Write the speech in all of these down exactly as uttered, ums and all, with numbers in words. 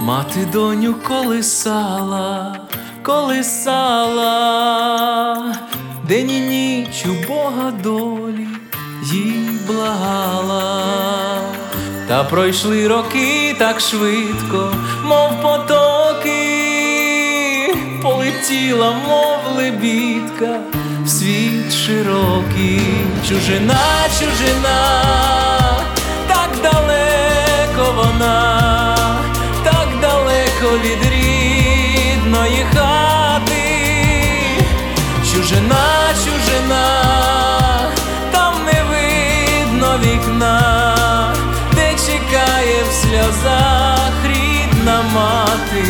Мати доню колисала, колисала, день і ніч у Бога долі їй благала. Та пройшли роки так швидко, мов потоки, полетіла, мов лебідка, в світ широкий. Чужина, чужина, так далеко вона, так далеко від рідної хати. Чужина, чужина, там не видно вікна, де чекає в сльозах рідна мати.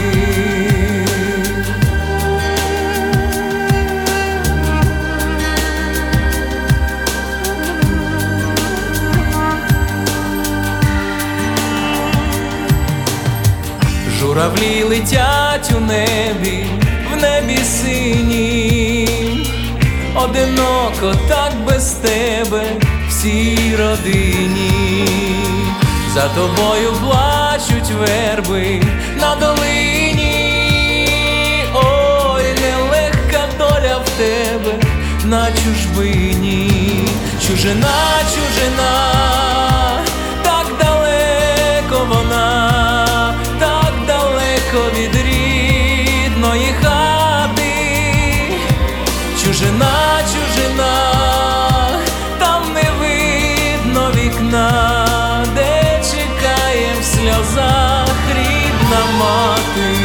Журавлі летять у небі, в небі синім, одиноко так без тебе всій родині. За тобою плачуть верби на долині, ой, нелегка доля в тебе на чужбині. Чужина, чужина, так далеко вона, так далеко від рідної хати. Чужина, чужина, там не видно вікна, де чекає в сльозах рідна мати.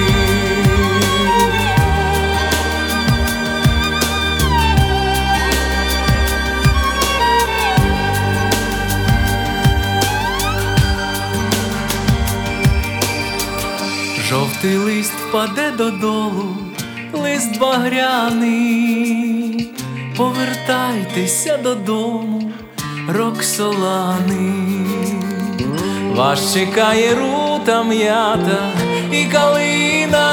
Жовтий лист впаде додолу, лист багряний, повертайтеся додому, Роксолани. Вас чекає рута м'ята і калина,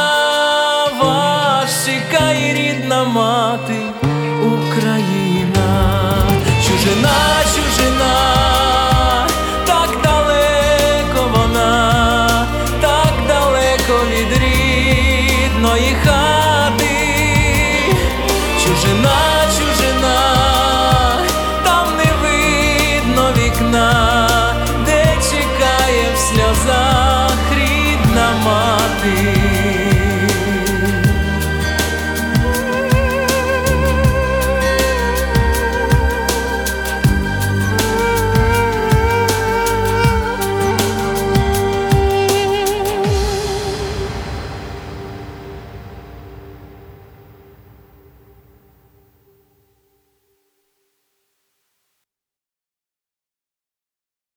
вас чекає рідна мати Україна. Чужина, чужина, так далеко вона, так далеко від рідної хати. Чужина, чужина, там не видно вікна, де чекає в сльозах рідна мати.